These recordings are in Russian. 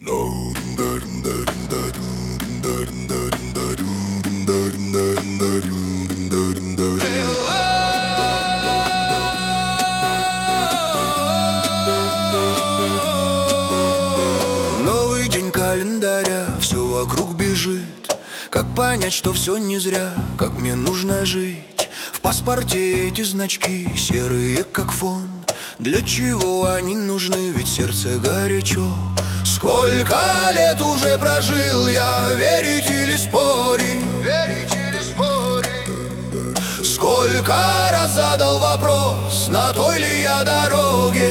Новый день календаря, все вокруг бежит. Как понять, что все не зря, как мне нужно жить? В паспорте эти значки, серые как фон. Для чего они нужны, ведь сердце горячо. Сколько лет уже прожил я, верить или спорить? Сколько раз задал вопрос, на той ли я дороге?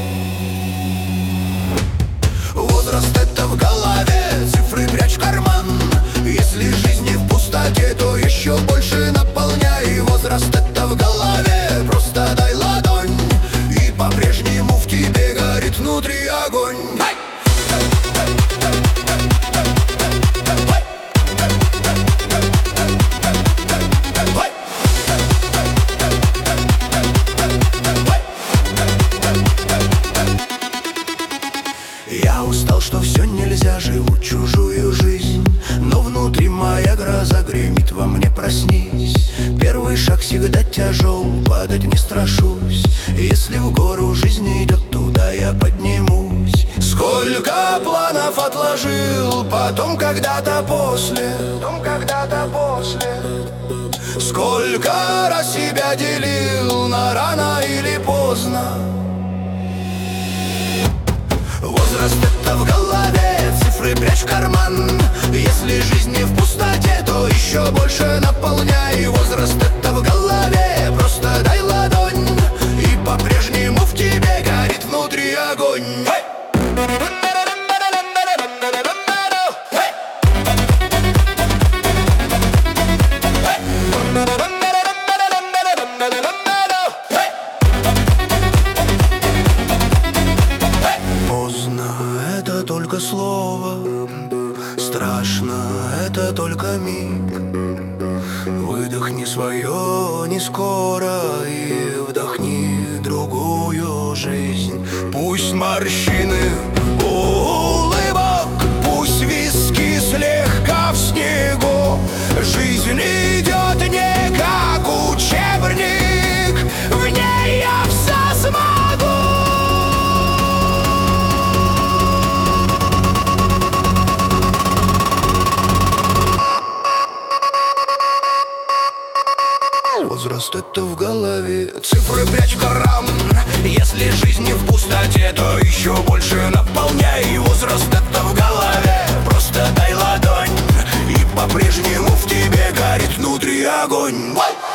Возраст это в голове, цифры прячь в карман. Если жизнь не в пустоте, то еще больше наполняй. Возраст это в голове, просто дай ладонь, и по-прежнему в тебе горит внутри огонь. Я устал, что все нельзя, живу чужую жизнь, но внутри моя гроза гремит во мне, проснись. Первый шаг всегда тяжел, падать не страшусь. Если в гору жизнь идет, туда я поднимусь. Сколько планов отложил, потом когда-то после. Сколько раз себя делил на рано или поздно. Возраст это в голове, цифры прячь в карман. Если жизнь не в пустоте, то еще больше наполняй. Возраст это в голове, просто дай ладонь, и по-прежнему в тебе горит внутри огонь. Это только слово, страшно, это только миг. Выдохни свое не скоро и вдохни другую жизнь. Пусть морщины у улыбок, пусть виски слегка в снегу. Жизнь идет не как учебник, в ней я все смогу. Возраст это в голове, цифры прячь в карман. Если жизнь не в пустоте, то еще больше наполняй. Возраст это в голове, просто дай ладонь, и по-прежнему в тебе горит внутри огонь.